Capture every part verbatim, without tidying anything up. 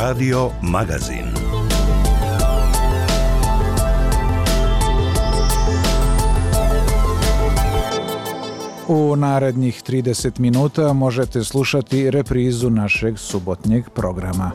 Radio Magazin. U narednih trideset minuta možete slušati reprizu našeg subotnjeg programa.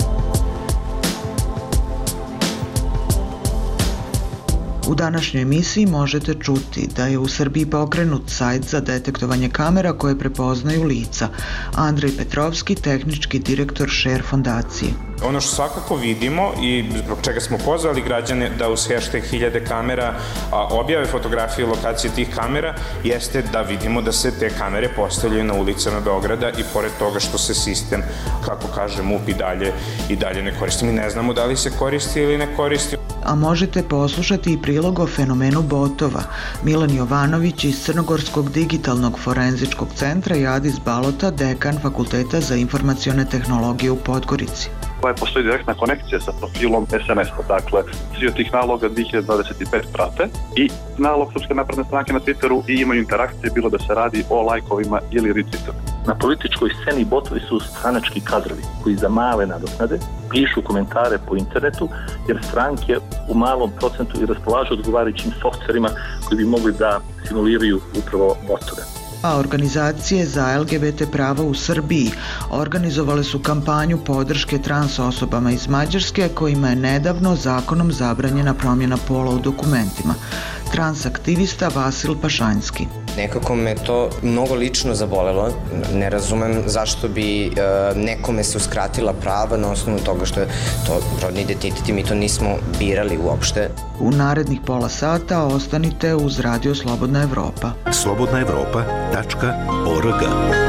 U današnjoj emisiji možete čuti da je u Srbiji pokrenut sajt za detektovanje kamera koje prepoznaju lica. Andrej Petrovski, tehnički direktor Share fondacije. Ono što svakako vidimo i zbog čega smo pozvali građane da uz hashtag hiljade kamera objave fotografije i lokacije tih kamera, jeste da vidimo da se te kamere postavljaju na ulicama Beograda i pored toga što se sistem, kako kaže M U P, i dalje, i dalje ne koristi. Mi ne znamo da li se koristi ili ne koristi. A možete poslušati i prilog o fenomenu botova. Milan Jovanović iz Crnogorskog digitalnog forenzičkog centra i Adis Balota, dekan Fakulteta za informacione tehnologije u Podgorici. Postoji direktna konekcija sa profilom es em es-a, dakle, svi od tih naloga dve hiljade dvadeset pet prate i nalog Srpske napredne stranke na Twitteru i imaju interakcije, bilo da se radi o lajkovima ili retweetovima. Na političkoj sceni botovi su stranački kadrovi koji za male nadoknade pišu komentare po internetu, jer stranke u malom procentu i raspolažu odgovarajućim softverima koji bi mogli da simuliraju upravo botove. A organizacije za el ge be te prava u Srbiji organizovale su kampanju podrške trans osobama iz Mađarske kojima je nedavno zakonom zabranjena promjena pola u dokumentima. Transaktivista Vasil Pašanjski. Nekako me to mnogo lično zabolelo. Ne razumem zašto bi e, nekome se uskratila prava na osnovu toga što je to rodni identitet i mi to nismo birali uopšte. U narednih pola sata ostanite uz Radio Slobodna Evropa. slobodna evropa tačka org.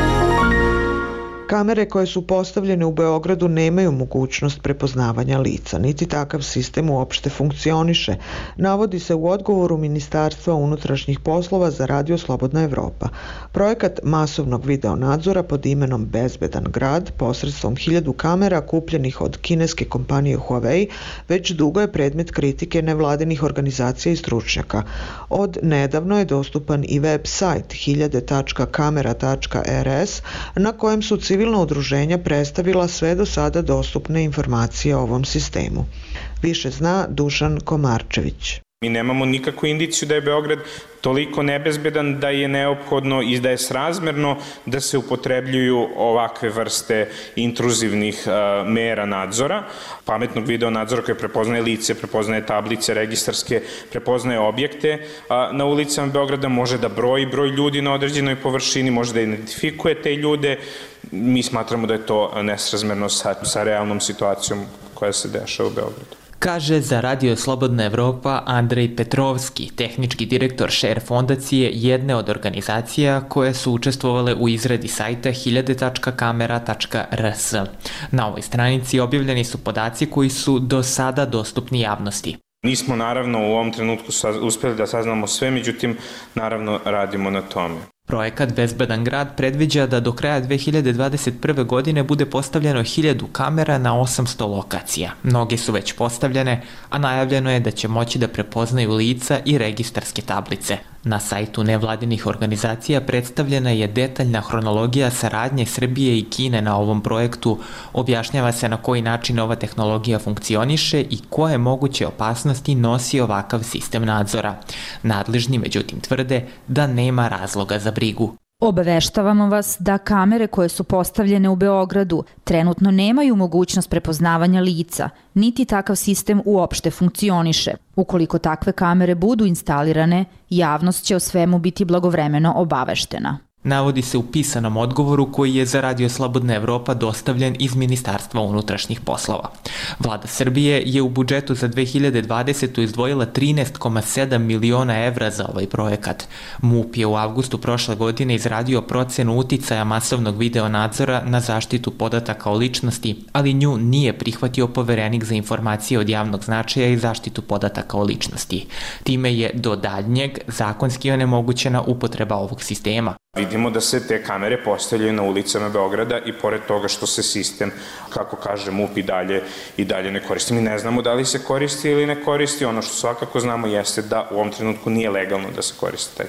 Kamere koje su postavljene u Beogradu nemaju mogućnost prepoznavanja lica, niti takav sistem uopšte funkcioniše, navodi se u odgovoru Ministarstva unutrašnjih poslova za Radio Slobodna Evropa. Projekat masovnog videonadzora pod imenom Bezbedan grad posredstvom hiljadu kamera kupljenih od kineske kompanije Huawei već dugo je predmet kritike nevladinih organizacija i stručnjaka. Od nedavno je dostupan i web sajt hiljade tačka kamera tačka er es na kojem su civilna udruženja predstavila sve do sada dostupne informacije o ovom sistemu. Više zna Dušan Komarčević. Mi nemamo nikakvu indiciju da je Beograd toliko nebezbedan da je neophodno i da je srazmerno da se upotrebljuju ovakve vrste intruzivnih uh, mera nadzora, pametnog video nadzora koje prepoznaje lice, prepoznaje tablice registarske, prepoznaje objekte uh, na ulicama Beograda, može da broji broj ljudi na određenoj površini, može da identifikuje te ljude. Mi smatramo da je to nesrazmerno sa, sa realnom situacijom koja se dešava u Beogradu. Kaže za Radio Slobodna Evropa Andrej Petrovski, tehnički direktor Share fondacije, jedne od organizacija koje su učestvovale u izradi sajta hiljade tačka kamera tačka er es. Na ovoj stranici objavljeni su podaci koji su do sada dostupni javnosti. Nismo naravno u ovom trenutku uspjeli da saznamo sve, međutim naravno radimo na tome. Projekat Bezbedan grad predviđa da do kraja dve hiljade dvadeset prve. godine bude postavljeno hiljadu kamera na osamsto lokacija. Mnoge su već postavljene, a najavljeno je da će moći da prepoznaju lica i registarske tablice. Na sajtu nevladinih organizacija predstavljena je detaljna hronologija saradnje Srbije i Kine na ovom projektu. Objašnjava se na koji način ova tehnologija funkcioniše i koje moguće opasnosti nosi ovakav sistem nadzora. Nadležni međutim tvrde da nema razloga za brigu. Obaveštavamo vas da kamere koje su postavljene u Beogradu trenutno nemaju mogućnost prepoznavanja lica, niti takav sistem uopšte funkcioniše. Ukoliko takve kamere budu instalirane, javnost će o svemu biti blagovremeno obaveštena. Navodi se u pisanom odgovoru koji je za Radio Slobodna Evropa dostavljen iz Ministarstva unutrašnjih poslova. Vlada Srbije je u budžetu za dve hiljade dvadesetu. izdvojila trinaest zarez sedam miliona evra za ovaj projekat. M U P je u avgustu prošle godine izradio procenu uticaja masovnog video nadzora na zaštitu podataka o ličnosti, ali nju nije prihvatio Poverenik za informacije od javnog značaja i zaštitu podataka o ličnosti. Time je do daljnjeg zakonski onemogućena upotreba ovog sistema. Vidimo da se te kamere postavljaju na ulicama Beograda i pored toga što se sistem, kako kaže M U P, i dalje, i dalje ne koristi. Mi ne znamo da li se koristi ili ne koristi. Ono što svakako znamo jeste da u ovom trenutku nije legalno da se koristi taj sistem.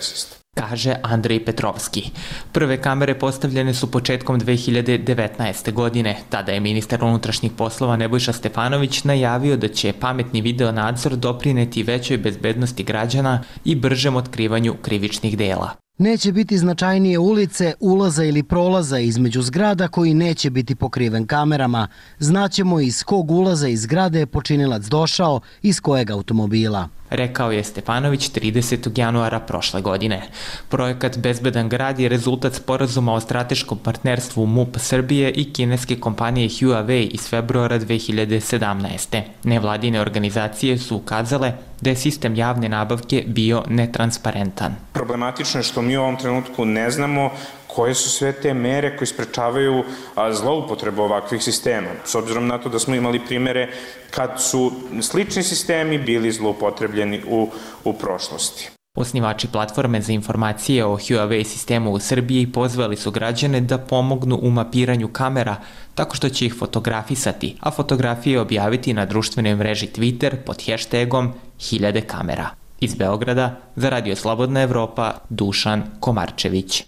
kaže Andrej Petrovski. Prve kamere postavljene su početkom dve hiljade devetnaeste. godine. Tada je ministar unutrašnjih poslova Nebojša Stefanović najavio da će pametni video nadzor doprineti većoj bezbednosti građana i bržem otkrivanju krivičnih dela. Neće biti značajnije ulice, ulaza ili prolaza između zgrada koji neće biti pokriven kamerama. Znaćemo iz kog ulaza iz zgrade je počinilac došao, iz kojeg automobila. Rekao je Stefanović tridesetog januara prošle godine. Projekat Bezbedan grad je rezultat sporazuma o strateškom partnerstvu M U P Srbije i kineske kompanije Huawei iz februara dve hiljade sedamnaeste. Nevladine organizacije su ukazale da je sistem javne nabavke bio netransparentan. Problematično je što mi u ovom trenutku ne znamo koje su sve te mere koje sprečavaju zloupotrebu ovakvih sistema. S obzirom na to da smo imali primere kad su slični sistemi bili zloupotrebljeni u, u prošlosti. Osnivači platforme za informacije o Huawei sistemu u Srbiji pozvali su građane da pomognu u mapiranju kamera tako što će ih fotografisati, a fotografije objaviti na društvenoj mreži Twitter pod hashtagom hiljade kamera. Iz Beograda, za Radio Slobodna Evropa, Dušan Komarčević.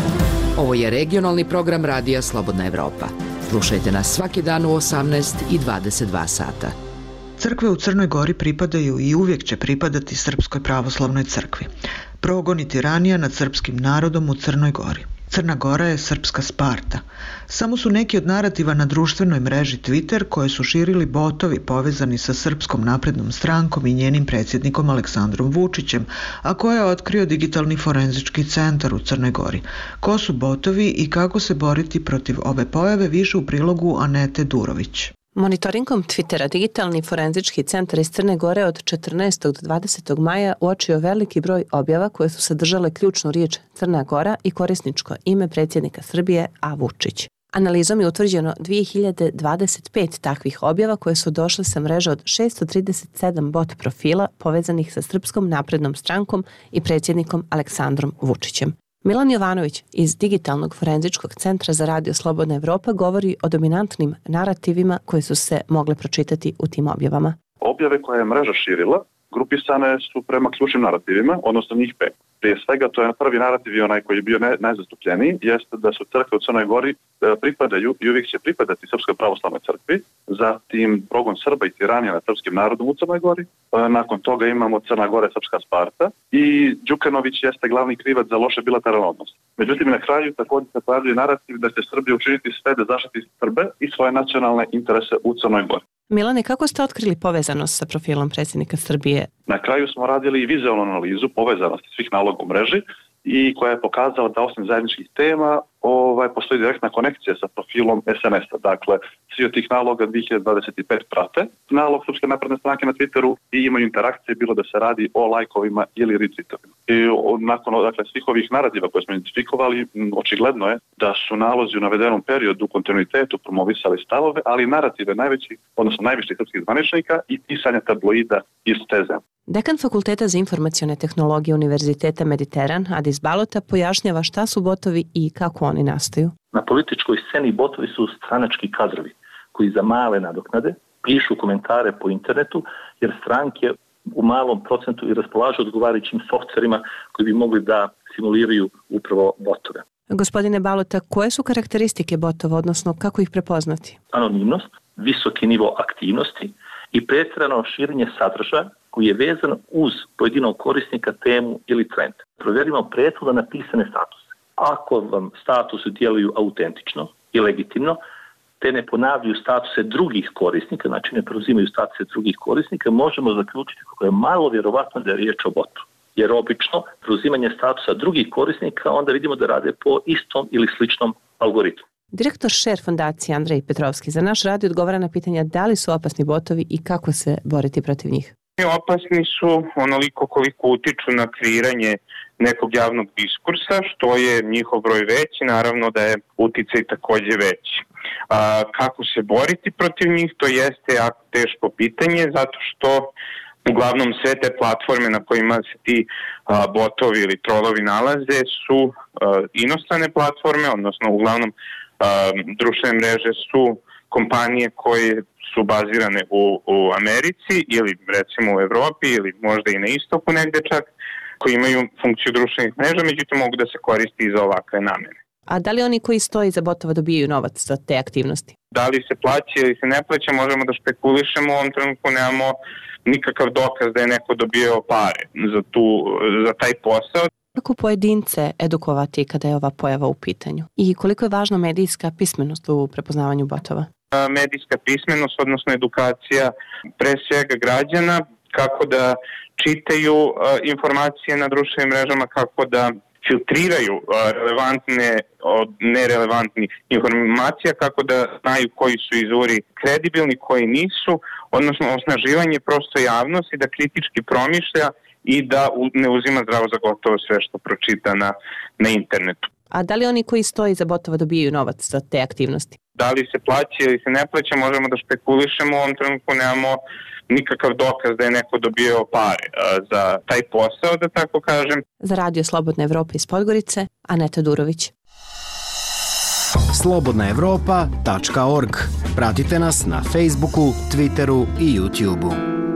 Ovo je regionalni program Radija Slobodna Evropa. Slušajte nas svaki dan u osamnaest i dvadeset dva sata. Crkve u Crnoj Gori pripadaju i uvijek će pripadati Srpskoj pravoslavnoj crkvi. Progon i tiranija nad srpskim narodom u Crnoj Gori. Crna Gora je srpska Sparta. Samo su neki od narativa na društvenoj mreži Twitter koje su širili botovi povezani sa Srpskom naprednom strankom i njenim predsjednikom Aleksandrom Vučićem, a koje je otkrio Digitalni forenzički centar u Crnoj Gori. Ko su botovi i kako se boriti protiv ove pojave, više u prilogu Anete Durović. Monitoringom Twittera Digitalni forenzički centar iz Crne Gore od četrnaestog do dvadesetog maja uočio veliki broj objava koje su sadržale ključnu riječ Crna Gora i korisničko ime predsjednika Srbije A. Vučić. Analizom je utvrđeno dve hiljade dvadeset pet takvih objava koje su došle sa mreže od šesto trideset sedam bot profila povezanih sa Srpskom naprednom strankom i predsjednikom Aleksandrom Vučićem. Milan Jovanović iz Digitalnog forenzičkog centra za Radio Slobodna Evropa govori o dominantnim narativima koje su se mogle pročitati u tim objavama. Objave koje je mreža širila grupisane su prema ključnim narativima, odnosno njih pet. Prije svega, to je prvi narativ i onaj koji je bio ne, najzastupljeniji, jeste da su crkve u Crnoj Gori pripadaju i uvijek će pripadati Srpskoj pravoslavnoj crkvi, zatim progon Srba i tiranija nad srpskim narodom u Crnoj Gori, nakon toga imamo Crna Gora, srpska Sparta i Đukanović jeste glavni krivac za loše bilateralne odnose. Međutim, na kraju također se pojavljuje narativ da će Srbija učiniti sve da zaštiti Srbe i svoje nacionalne interese u Crnoj Gori. Milane, kako ste otkrili povezanost sa profilom predsjednika Srbije? Na kraju smo radili i vizualnu analizu povezanosti svih naloga u mreži i koja je pokazala da osim zajedničkih tema ovaj, postoji direktna konekcija sa profilom es en es-a. Dakle, svi od tih naloga dve hiljade dvadeset pet prate nalog Srpske napredne stranke na Twitteru i imaju interakcije, bilo da se radi o lajkovima ili retweetovima. I nakon dakle, svih ovih narativa koje smo identifikovali, očigledno je da su nalozi u navedenom periodu u kontinuitetu promovisali stavove, ali narative najvećih, odnosno najviših srpskih zvaničnika i pisanja tabloida iz te zemlje. Dekan Fakulteta za informacione tehnologije Univerziteta Mediteran, Adis Balota, pojašnjava šta su botovi i kako oni nastaju. Na političkoj sceni botovi su stranački kadrovi koji za male nadoknade pišu komentare po internetu, jer stranke u malom procentu i raspolažu odgovarajućim softverima koji bi mogli da simuliraju upravo botove. Gospodine Balota, koje su karakteristike botova, odnosno kako ih prepoznati? Anonimnost, visoki nivo aktivnosti i pretjerano širenje sadržaja koji je vezan uz pojedinog korisnika, temu ili trend. Provjerimo prethodno napisane statuse. Ako vam statusi djeluju autentično i legitimno, te ne ponavljaju statuse drugih korisnika, znači ne preuzimaju statuse drugih korisnika, možemo zaključiti kako je malo vjerovatno da je riječ o botu. Jer obično preuzimanje statusa drugih korisnika onda vidimo da rade po istom ili sličnom algoritmu. Direktor Share fondacije Andrej Petrovski za naš radio odgovara na pitanja da li su opasni botovi i kako se boriti protiv njih. Opasni su onoliko koliko utiču na kreiranje nekog javnog diskursa, što je njihov broj veći, naravno da je uticaj također veći. A, kako se boriti protiv njih, to jeste jako teško pitanje, zato što uglavnom sve te platforme na kojima se ti a, botovi ili trolovi nalaze su a, inostrane platforme, odnosno uglavnom a, društvene mreže su kompanije koje su bazirane u, u Americi ili recimo u Evropi ili možda i na istoku negde čak, koji imaju funkciju društvenih mreža, međutim mogu da se koristi i za ovakve namene. A da li oni koji stoji iza botova dobijaju novac za te aktivnosti? Da li se plaća ili se ne plaća, možemo da špekulišemo, u ovom trenutku nemamo nikakav dokaz da je neko dobio pare za, tu, za taj posao. Kako pojedince edukovati kada je ova pojava u pitanju? I koliko je važna medijska pismenost u prepoznavanju botova? Medijska pismenost, odnosno edukacija pre svega građana, kako da čitaju informacije na društvenim mrežama, kako da filtriraju relevantne od nerelevantnih informacija, kako da znaju koji su izvori kredibilni, koji nisu, odnosno osnaživanje prosto javnosti da kritički promišlja i da ne uzima zdravo za gotovo sve što pročita na, na internetu. A da li oni koji stoji iza botova dobijaju novac za te aktivnosti? Da li se plaća ili se ne plaća, možemo da špekulišemo, u ovom trenutku nemamo nikakav dokaz da je neko dobio pare za taj posao, da tako kažem. Za Radio Slobodna Evropa iz Podgorice, Aneta Durović. slobodna evropa tačka org. Pratite nas na Facebooku, Twitteru i YouTubeu.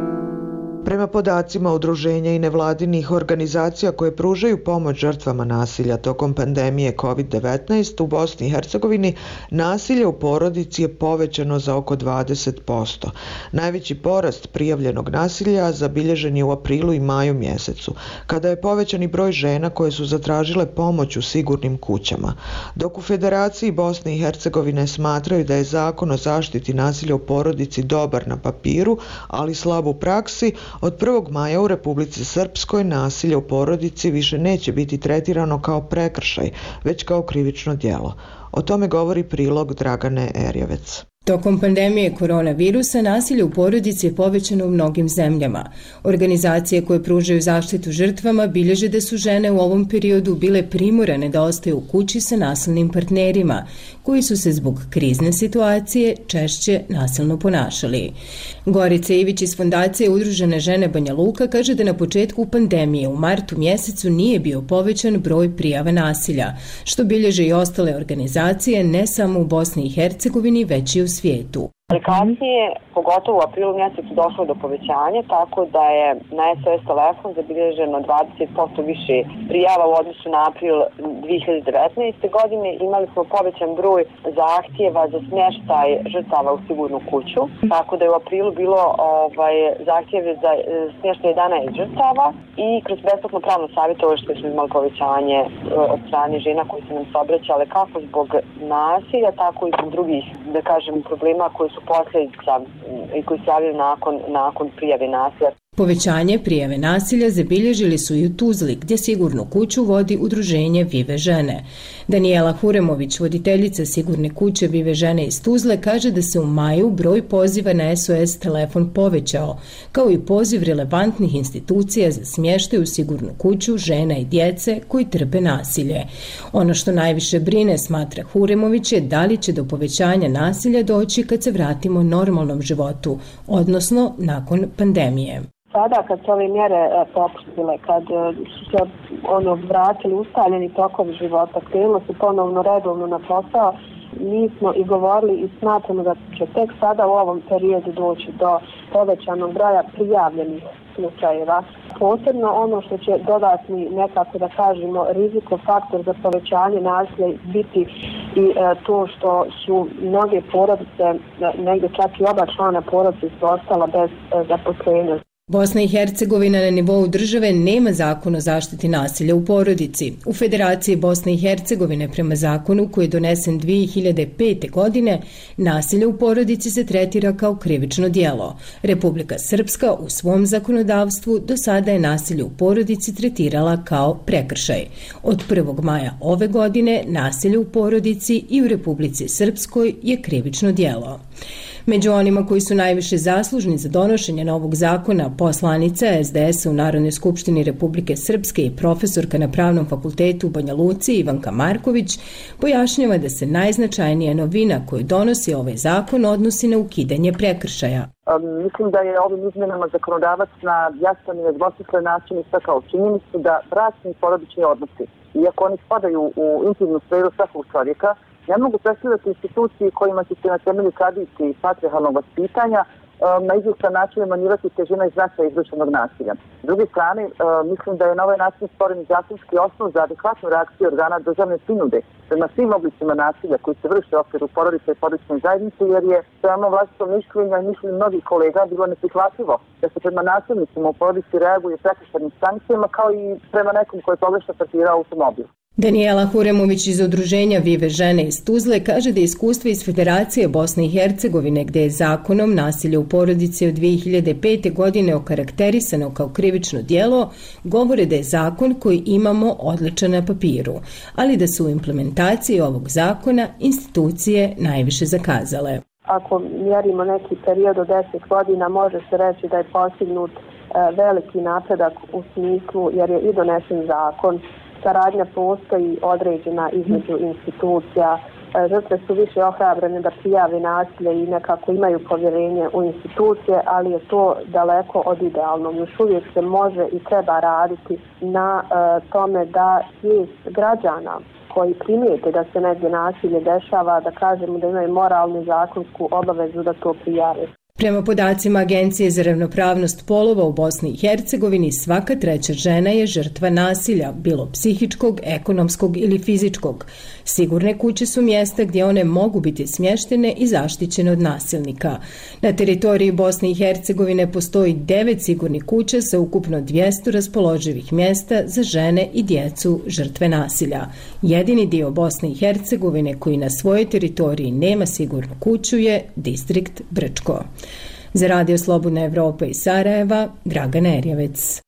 Prema podacima udruženja i nevladinih organizacija koje pružaju pomoć žrtvama nasilja tokom pandemije kovid devetnaest u Bosni i Hercegovini, nasilje u porodici je povećano za oko dvadeset posto. Najveći porast prijavljenog nasilja zabilježen je u aprilu i maju mjesecu, kada je povećani broj žena koje su zatražile pomoć u sigurnim kućama. Dok u Federaciji Bosne i Hercegovine smatraju da je zakon o zaštiti nasilja u porodici dobar na papiru, ali slab u praksi, od prvog maja u Republici Srpskoj nasilje u porodici više neće biti tretirano kao prekršaj, već kao krivično djelo. O tome govori prilog Dragane Erjevec. Tokom pandemije koronavirusa nasilje u porodici je povećano u mnogim zemljama. Organizacije koje pružaju zaštitu žrtvama bilježe da su žene u ovom periodu bile primorane da ostaju u kući sa nasilnim partnerima, koji su se zbog krizne situacije češće nasilno ponašali. Gorica Ivić iz Fondacije Udružene žene Banja Luka kaže da na početku pandemije u martu mjesecu nije bio povećan broj prijava nasilja, što bilježe i ostale organizacije ne samo u Bosni i Hercegovini, već i u svijetu. Kasnije, pogotovo u aprilu mjesecu, došlo do povećanja, tako da je na S O S telefon zabilježeno dvadeset posto više prijava u odnosu na april dvije hiljade devetnaeste. godine. Imali smo povećan broj zahtjeva za smještaj žrtava u sigurnu kuću, tako da je u aprilu bilo ovaj, zahtjeve za smještaj jedanaest žrtava i kroz besplatno pravno savjetovanje smo imali povećanje od strane žena koji su nam se obraćale kako zbog nasilja, tako i zbog drugih, da kažem, problema koji su posljedica i koji se javljaju nakon, nakon prijave nasilja. Povećanje prijave nasilja zabilježili su i u Tuzli, gdje sigurnu kuću vodi udruženje Vive žene. Danijela Huremović, voditeljica sigurne kuće Vive žene iz Tuzle, kaže da se u maju broj poziva na S O S telefon povećao, kao i poziv relevantnih institucija za smještaj u sigurnu kuću žena i djece koji trpe nasilje. Ono što najviše brine, smatra Huremović, je da li će do povećanja nasilja doći kad se vratimo normalnom životu, odnosno nakon pandemije. Sada kad se ove mjere popustile, kad su se ono vratili ustaljeni tokovi života, krenulo se ponovno redovno na posao, mi smo i govorili i smatramo da će tek sada u ovom periodu doći do povećanog broja prijavljenih slučajeva. Posebno ono što će dodatni nekako da kažemo riziko faktor za povećanje nasilja biti i e, to što su mnoge porodice, negdje čak i oba člana porodice su ostala bez e, zaposlenja. Bosna i Hercegovina na nivou države nema zakon o zaštiti nasilja u porodici. U Federaciji Bosne i Hercegovine prema zakonu koji je donesen dvije hiljade pete. godine, nasilje u porodici se tretira kao krivično djelo. Republika Srpska u svom zakonodavstvu do sada je nasilje u porodici tretirala kao prekršaj. Od prvog maja ove godine nasilje u porodici i u Republici Srpskoj je krivično djelo. Među onima koji su najviše zaslužni za donošenje novog zakona, poslanica S D S-a u Narodnoj skupštini Republike Srpske i profesorka na Pravnom fakultetu u Banja Luci Ivanka Marković pojašnjava da se najznačajnija novina koju donosi ovaj zakon odnosi na ukidanje prekršaja. Um, mislim da je ovim izmjenama zakonodavac na jasan i nedvosmislen način istakao činjenicu da bračni i porodični odnosi, iako oni spadaju u intimnu sferu svakog čovjeka, ne mogu predstavljati instituciji kojima će se na temelju tradicije i patrijarhalnog vaspitanja na izvjestan način umanjivati težina i značaj izvršenog nasilja. S druge strane, mislim da je na ovaj način stvoren zakonski osnov za adekvatnu reakciju organa državne prinude prema svim oblicima nasilja koji se vrše u okviru porodice i porodične zajednice, jer je prema vlastitom mišljenju i mišljenju mnogih kolega bilo neprihvatljivo da se prema nasilnicima u porodici reaguje prekršajnim sankcijama kao i prema nekom koji je pogrešno parkirao automobil. Danijela Huremović iz udruženja Vive žene iz Tuzle kaže da iskustva iz Federacije Bosne i Hercegovine, gde je zakonom nasilje u porodici od dve hiljade pete. godine okarakterisano kao krivično djelo, govore da je zakon koji imamo odličan na papiru, ali da su u implementaciji ovog zakona institucije najviše zakazale. Ako mjerimo neki period od deset godina, može se reći da je postignut veliki napredak u smislu jer je i donesen zakon. Saradnja postoji određena između institucija. Žrtve su više ohrabrene da prijave nasilje i nekako imaju povjerenje u institucije, ali je to daleko od idealnog. Još uvijek se može i treba raditi na e, tome da svijest građana koji primijete da se negdje nasilje dešava, da kažemo da imaju moralnu i zakonsku obavezu da to prijave. Prema podacima Agencije za ravnopravnost polova u Bosni i Hercegovini, svaka treća žena je žrtva nasilja, bilo psihičkog, ekonomskog ili fizičkog. Sigurne kuće su mjesta gdje one mogu biti smještene i zaštićene od nasilnika. Na teritoriji Bosne i Hercegovine postoji devet sigurnih kuća sa ukupno dvjesto raspoloživih mjesta za žene i djecu žrtve nasilja. Jedini dio Bosne i Hercegovine koji na svojoj teritoriji nema sigurnu kuću je distrikt Brčko. Za Radio Slobodna Evropa iz Sarajeva, Dragana Erjevec.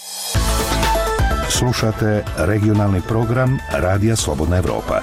Slušate regionalni program Radija Slobodna Evropa.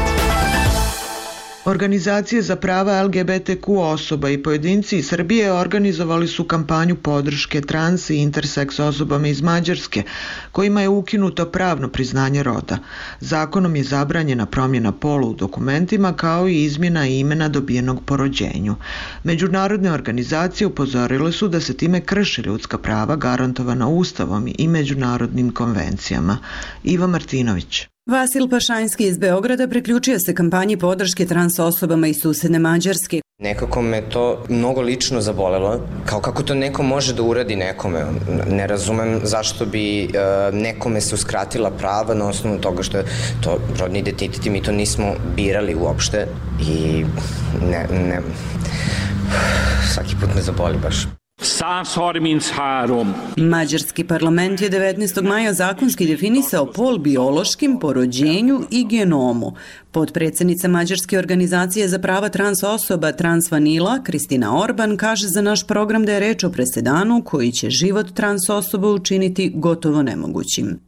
Organizacije za prava L G B T Q osoba i pojedinci iz Srbije organizovali su kampanju podrške trans i interseks osobama iz Mađarske, kojima je ukinuto pravno priznanje roda. Zakonom je zabranjena promjena pola u dokumentima kao i izmjena imena dobijenog po rođenju. Međunarodne organizacije upozorile su da se time krši ljudska prava garantovana Ustavom i međunarodnim konvencijama. Iva Martinović. Vasil Pašanjski iz Beograda priključio se kampanji podrške trans osobama iz susedne Mađarske. Nekako me to mnogo lično zabolelo, kao kako to neko može da uradi nekome. Ne razumem zašto bi uh, nekome se uskratila prava na osnovu toga što je to rodni identitet i mi to nismo birali uopšte i ne, ne, svaki put me zaboli baš. Mađarski parlament je devetnaestog maja zakonski definisao pol biološkim, po rođenju i genomu. Potpredsjednica Mađarske organizacije za prava trans osoba Trans Vanila, Kristina Orban, kaže za naš program da je reč o presedanu koji će život trans osoba učiniti gotovo nemogućim.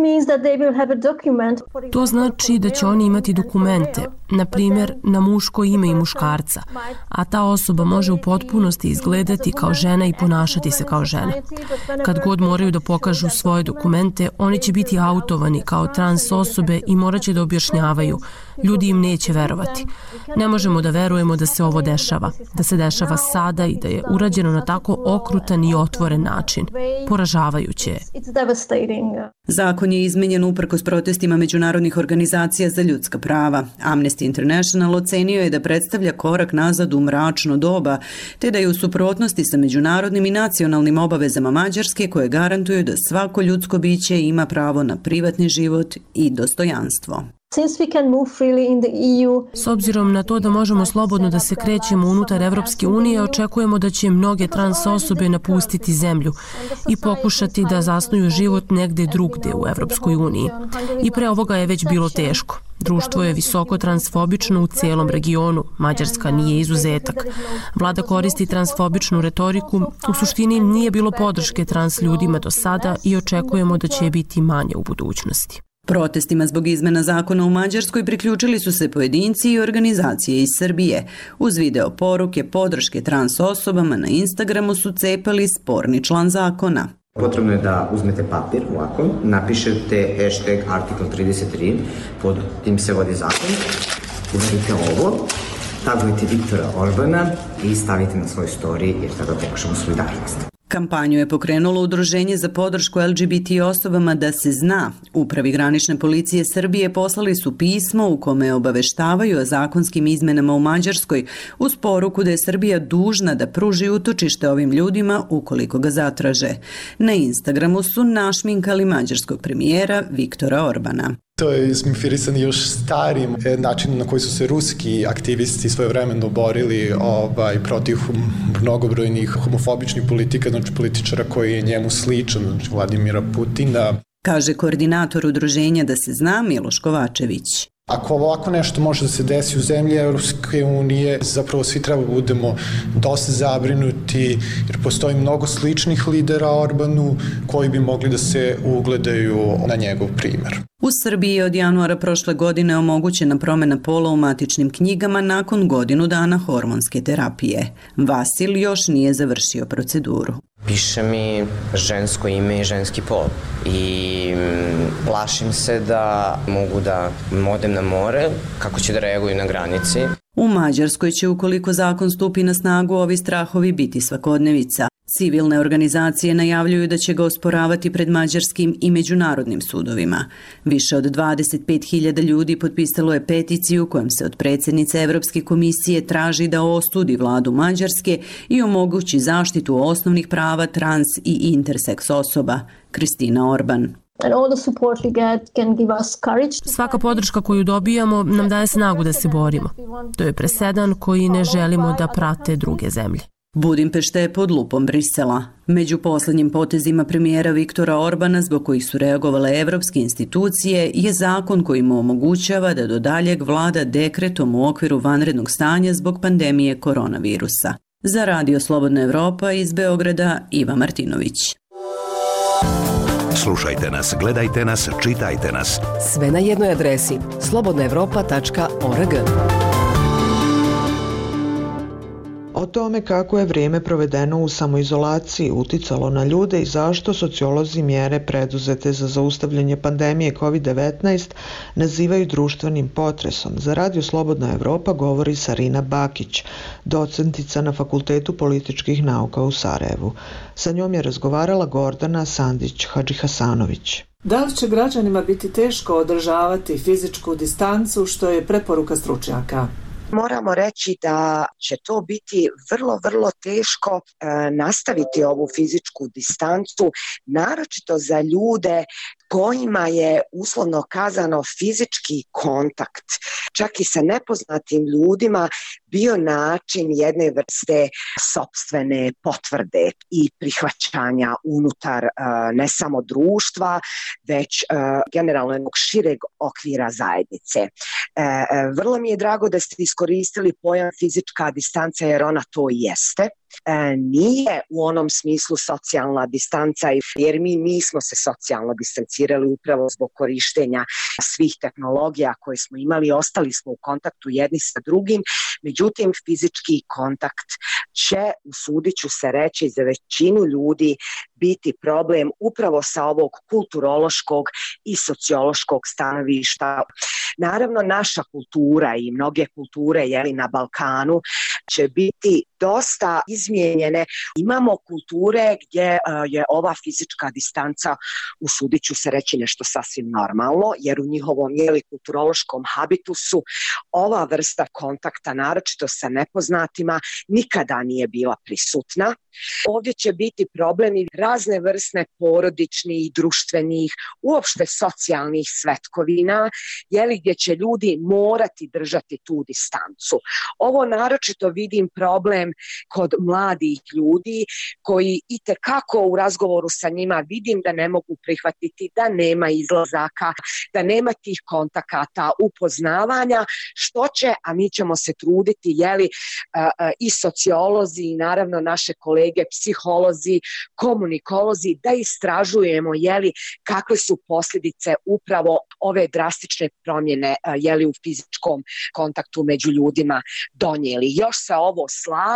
To znači da će oni imati dokumente, na primjer na muško ime i muškarca, a ta osoba može u potpunosti izgledati kao žena i ponašati se kao žena. Kad god moraju da pokažu svoje dokumente, oni će biti autovani kao trans osobe i morat će da objašnjavaju. Ljudi im neće verovati. Ne možemo da verujemo da se ovo dešava, da se dešava sada i da je urađeno na tako okrutan i otvoren način. Poražavajuće je. Zakon je izmenjen uprkos protestima međunarodnih organizacija za ljudska prava. Amnesty International ocenio je da predstavlja korak nazad u mračno doba, te da je u suprotnosti sa međunarodnim i nacionalnim obavezama Mađarske koje garantuju da svako ljudsko biće ima pravo na privatni život i dostojanstvo. S obzirom na to da možemo slobodno da se krećemo unutar Evropske unije, očekujemo da će mnoge trans osobe napustiti zemlju i pokušati da zasnuju život negde drugde u Evropskoj uniji. I pre ovoga je već bilo teško. Društvo je visoko transfobično u cijelom regionu, Mađarska nije izuzetak. Vlada koristi transfobičnu retoriku, u suštini nije bilo podrške trans ljudima do sada i očekujemo da će je biti manje u budućnosti. Protestima zbog izmena zakona u Mađarskoj priključili su se pojedinci i organizacije iz Srbije. Uz video poruke podrške trans osobama na Instagramu su cepali sporni član zakona. Potrebno je da uzmete papir ovako, napišete hashtag article trideset tri, pod tim se vodi zakon, uradite ovo, tagujete Viktora Orbana i stavite na svoj story jer tada pokažemo solidarnost. Kampanju je pokrenulo Udruženje za podršku L G B T osobama Da se zna. Upravi granične policije Srbije poslali su pismo u kome obaveštavaju o zakonskim izmenama u Mađarskoj uz poruku da je Srbija dužna da pruži utočište ovim ljudima ukoliko ga zatraže. Na Instagramu su našminkali mađarskog premijera Viktora Orbana. To je inspirisano još starim načinom na koji su se ruski aktivisti svojevremeno borili ovaj, protiv mnogobrojnih homofobičnih politika, znači političara koji je njemu sličan, znači Vladimira Putina. Kaže koordinator udruženja Da se zna Miloš Kovačević. Ako ovako nešto može da se desi u zemlji Evropske unije, zapravo svi treba budemo dosta zabrinuti, jer postoji mnogo sličnih lidera Orbanu koji bi mogli da se ugledaju na njegov primer. U Srbiji je od januara prošle godine omogućena promjena pola u matičnim knjigama nakon godinu dana hormonske terapije. Vasil još nije završio proceduru. Piše mi žensko ime i ženski pol i plašim se da mogu da odem na more, kako će da reaguju na granici. U Mađarskoj će, ukoliko zakon stupi na snagu, ovi strahovi biti svakodnevica. Civilne organizacije najavljuju da će ga osporavati pred mađarskim i međunarodnim sudovima. Više od dvadeset pet hiljada ljudi potpisalo je peticiju kojom se od predsjednice Evropske komisije traži da osudi vladu Mađarske i omogući zaštitu osnovnih prava trans i interseks osoba. Kristina Orban. Svaka podrška koju dobijamo nam daje snagu da se borimo. To je presedan koji ne želimo da prate druge zemlje. Budimpešta je pod lupom Brisela. Među posljednjim potezima premijera Viktora Orbana, zbog kojih su reagovale evropske institucije, je zakon koji mu omogućava da do daljeg vlada dekretom u okviru vanrednog stanja zbog pandemije koronavirusa. Za Radio Slobodna Evropa iz Beograda, Iva Martinović. Slušajte nas, gledajte nas, čitajte nas. Sve na jednoj adresi slobodna evropa tačka org. O tome kako je vrijeme provedeno u samoizolaciji uticalo na ljude i zašto sociolozi mjere preduzete za zaustavljanje pandemije kovid devetnaest nazivaju društvenim potresom. Za Radio Slobodna Evropa govori Sarina Bakić, docentica na Fakultetu političkih nauka u Sarajevu. Sa njom je razgovarala Gordana Sandić-Hadžihasanović. Da li će građanima biti teško održavati fizičku distancu, što je preporuka stručnjaka? Moramo reći da će to biti vrlo, vrlo teško e, nastaviti ovu fizičku distancu, naročito za ljude kojima je uslovno kazano fizički kontakt, čak i sa nepoznatim ljudima, bio način jedne vrste sopstvene potvrde i prihvaćanja unutar uh, ne samo društva, već uh, generalno jednog šireg okvira zajednice. Uh, vrlo mi je drago da ste iskoristili pojam fizička distanca, jer ona to i jeste. E, nije u onom smislu socijalna distanca, jer mi nismo se socijalno distancirali upravo zbog korištenja svih tehnologija koje smo imali, ostali smo u kontaktu jedni sa drugim, međutim fizički kontakt će, usudit ću se reći, za većinu ljudi biti problem upravo sa ovog kulturološkog i sociološkog stanovišta. Naravno, naša kultura i mnoge kulture jeli, na Balkanu će biti dosta izmijenjene. Imamo kulture gdje uh, je ova fizička distanca, usudit ću se reći, nešto sasvim normalno, jer u njihovom jeli, kulturološkom habitusu ova vrsta kontakta, naročito sa nepoznatima, nikada nije bila prisutna. Ovdje će biti problemi razne vrste porodičnih, društvenih, uopšte socijalnih svetkovina, jeli, gdje će ljudi morati držati tu distancu. Ovo naročito vidim problem kod mladih ljudi koji itekako u razgovoru sa njima vidim da ne mogu prihvatiti da nema izlazaka, da nema tih kontakata, upoznavanja, što će, a mi ćemo se truditi, jeli, i sociolozi i naravno naše kolege, psiholozi, komunikolozi, da istražujemo, jeli, kakve su posljedice upravo ove drastične promjene, jeli, u fizičkom kontaktu među ljudima donijeli. Još se ovo slaže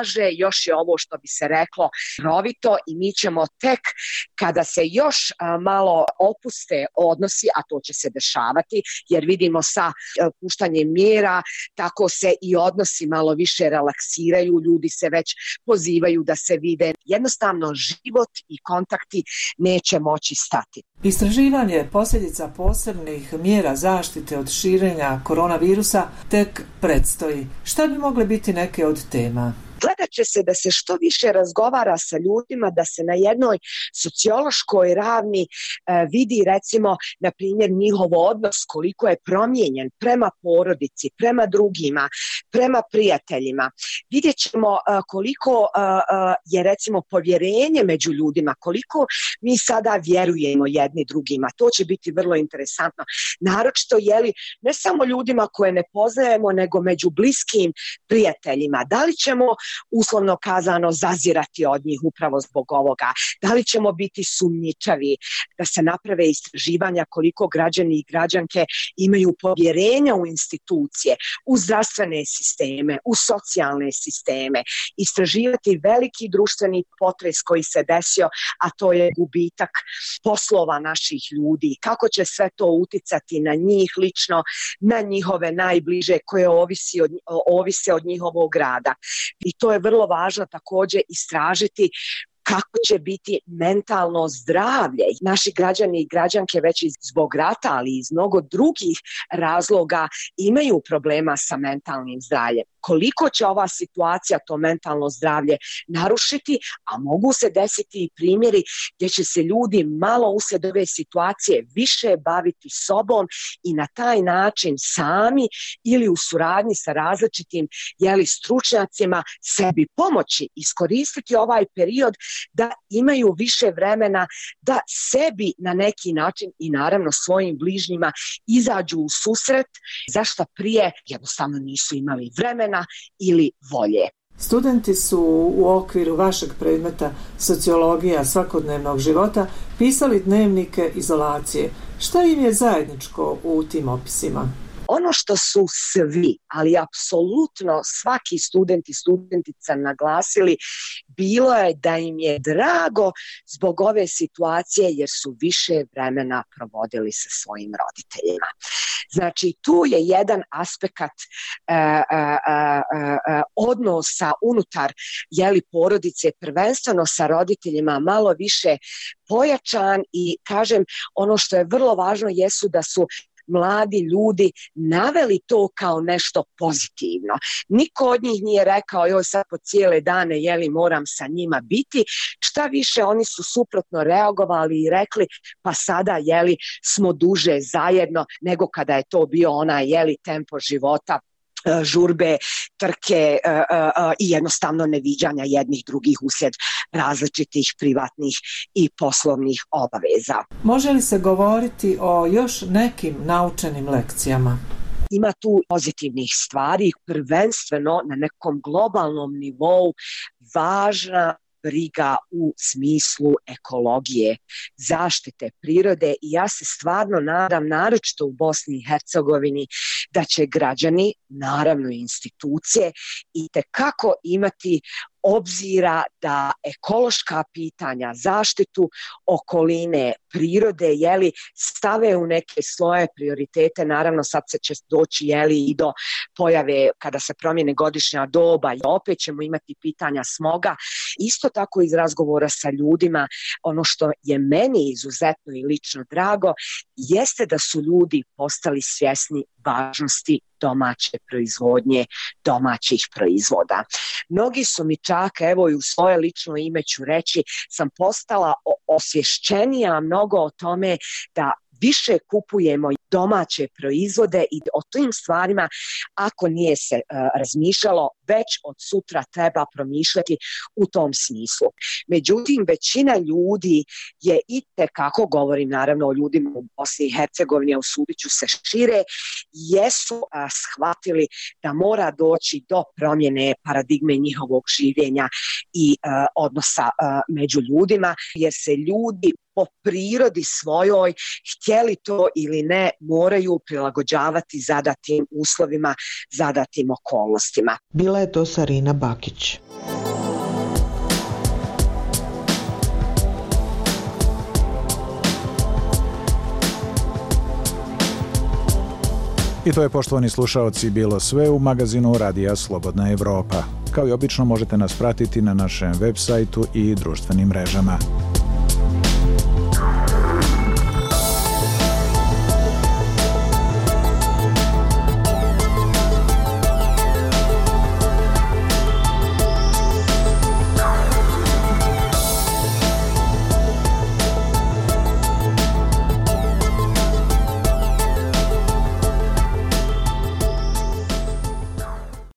pomaže, još je ovo što bi se reklo rovito i mi ćemo tek kada se još a, malo opuste odnosi, a to će se dešavati jer vidimo sa a, puštanjem mjera tako se i odnosi malo više relaksiraju, ljudi se već pozivaju da se vide. Jednostavno život i kontakti neće moći stati. Istraživanje posljedica posebnih mjera zaštite od širenja koronavirusa tek predstoji. Šta bi mogle biti neke od tema? Gledat će se da se što više razgovara sa ljudima, da se na jednoj sociološkoj ravni e, vidi recimo, na primjer, njihov odnos koliko je promijenjen prema porodici, prema drugima, prema prijateljima. Vidjet ćemo e, koliko e, je recimo povjerenje među ljudima, koliko mi sada vjerujemo jedni drugima. To će biti vrlo interesantno. Naročito je li ne samo ljudima koje ne poznajemo, nego među bliskim prijateljima. Da li ćemo uslovno kazano zazirati od njih upravo zbog ovoga? Da li ćemo biti sumnjičavi da se naprave istraživanja koliko građani i građanke imaju povjerenja u institucije, u zdravstvene sisteme, u socijalne sisteme, istraživati veliki društveni potres koji se desio, a to je gubitak poslova naših ljudi. Kako će sve to uticati na njih lično, na njihove najbliže koje ovisi od, ovise od njihovog rada. I to je vrlo važno također istražiti kako će biti mentalno zdravlje. Naši građani i građanke već zbog rata, ali i iz mnogo drugih razloga imaju problema sa mentalnim zdravljem. Koliko će ova situacija to mentalno zdravlje narušiti, a mogu se desiti i primjeri gdje će se ljudi malo uslijed ove situacije više baviti sobom i na taj način sami ili u suradnji sa različitim jeli, stručnjacima sebi pomoći, iskoristiti ovaj period da imaju više vremena da sebi na neki način i naravno svojim bližnjima izađu u susret, zašto prije jednostavno nisu imali vremena ili volje. Studenti su u okviru vašeg predmeta sociologija svakodnevnog života pisali dnevnike izolacije. Šta im je zajedničko u tim opisima? Ono što su svi, ali apsolutno svaki student i studentica naglasili, bilo je da im je drago zbog ove situacije jer su više vremena provodili sa svojim roditeljima. Znači, tu je jedan aspekt uh, uh, uh, odnosa unutar jeli, porodice, prvenstveno sa roditeljima, malo više pojačan i, kažem, ono što je vrlo važno jesu da su mladi ljudi naveli to kao nešto pozitivno. Niko od njih nije rekao joj sad po cijele dane jeli moram sa njima biti. Šta više, oni su suprotno reagovali i rekli pa sada jeli smo duže zajedno nego kada je to bio onaj jeli tempo života, žurbe, trke uh, uh, i jednostavno neviđanja jednih drugih uslijed različitih privatnih i poslovnih obaveza. Može li se govoriti o još nekim naučenim lekcijama? Ima tu pozitivnih stvari, prvenstveno na nekom globalnom nivou važna briga u smislu ekologije, zaštite prirode i ja se stvarno nadam, naročito u Bosni i Hercegovini, da će građani, naravno i institucije, itekako imati obzira da ekološka pitanja, zaštitu okoline, prirode, jeli, stave u neke svoje prioritete. Naravno, sad se će doći jeli, i do pojave kada se promijene godišnja doba i opet ćemo imati pitanja smoga. Isto tako iz razgovora sa ljudima, ono što je meni izuzetno i lično drago, jeste da su ljudi postali svjesni važnosti domaće proizvodnje, domaćih proizvoda. Mnogi su mi čak, evo i u svoje lično ime ću reći, sam postala osvješćenija mnogo o tome da više kupujemo domaće proizvode i o tim stvarima, ako nije se uh, razmišljalo, već od sutra treba promišljati u tom smislu. Međutim, većina ljudi je itekako, govorim naravno o ljudima u Bosni i Hercegovini, a usudit ću se šire, jesu uh, shvatili da mora doći do promjene paradigme njihovog življenja i uh, odnosa uh, među ljudima, jer se ljudi po prirodi svojoj, htjeli to ili ne, moraju prilagođavati zadatim uslovima, zadatim okolnostima. Bila je to Sarina Bakić. I to je, poštovani slušaoci, bilo sve u magazinu Radija Slobodna Evropa. Kao i obično možete nas pratiti na našem web sajtu i društvenim mrežama.